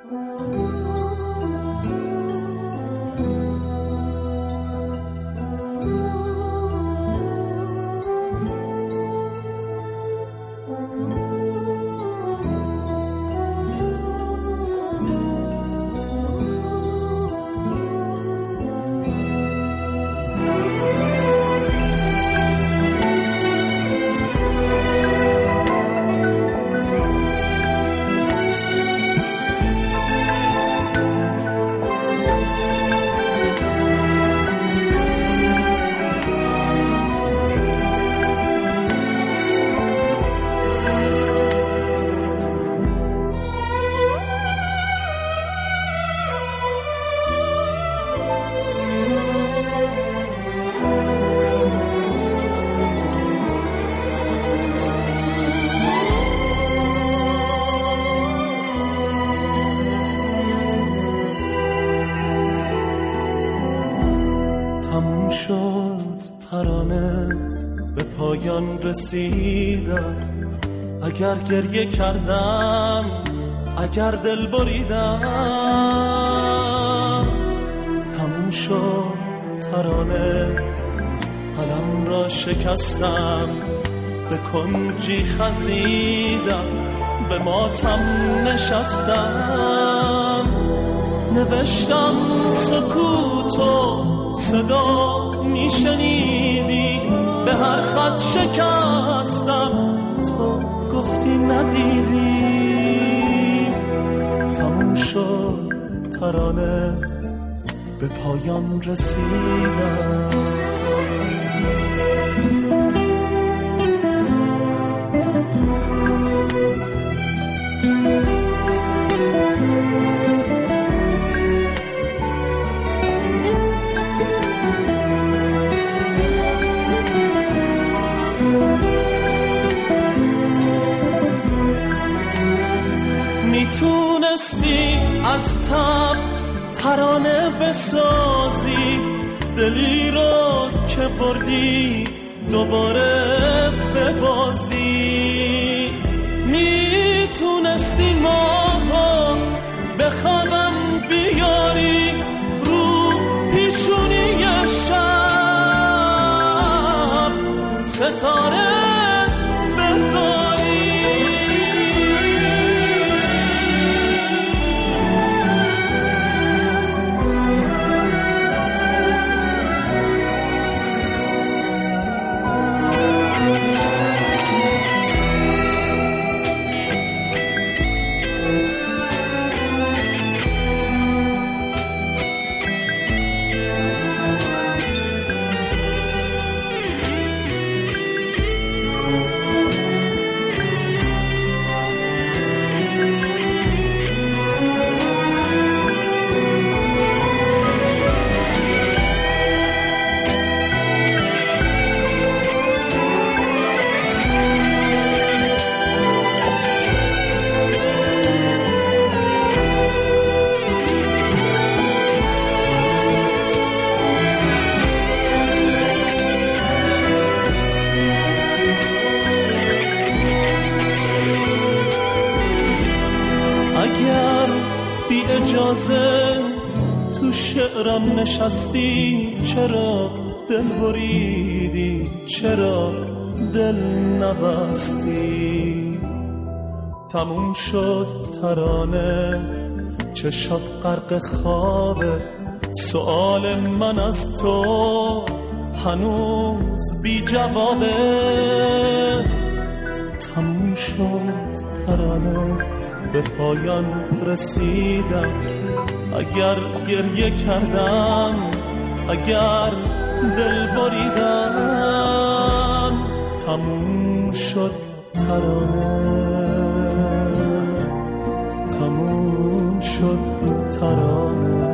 رسیدم اگر گریه کردم، اگر دل بریدم، تموم شد ترانه، قلم را شکستم، به کنجی خزیدم، به ماتم نشستم، نوشتم سکوتو صدا میشنیدی، به هر خط شکستم، تو گفتی ندیدی. تموم شد ترانه، به پایان رسیدم. میتونستی از تب ترانه بسازی، دلی رو که بردی دوباره ببازی. میتونستی ماها به خوابم بیاری، رو پیشونی شب ستاره بذاری. اجازه تو شعرم نشستی، چرا دل بریدی، چرا دل نبستی؟ تموم شد ترانه، چشات غرق خوابه، سؤال من از تو هنوز بی جوابه. تموم شد ترانه، به پایان رسیدم، اگر گریه کردم، اگر دل بریدم. تموم شد ترانه، تموم شد ترانه.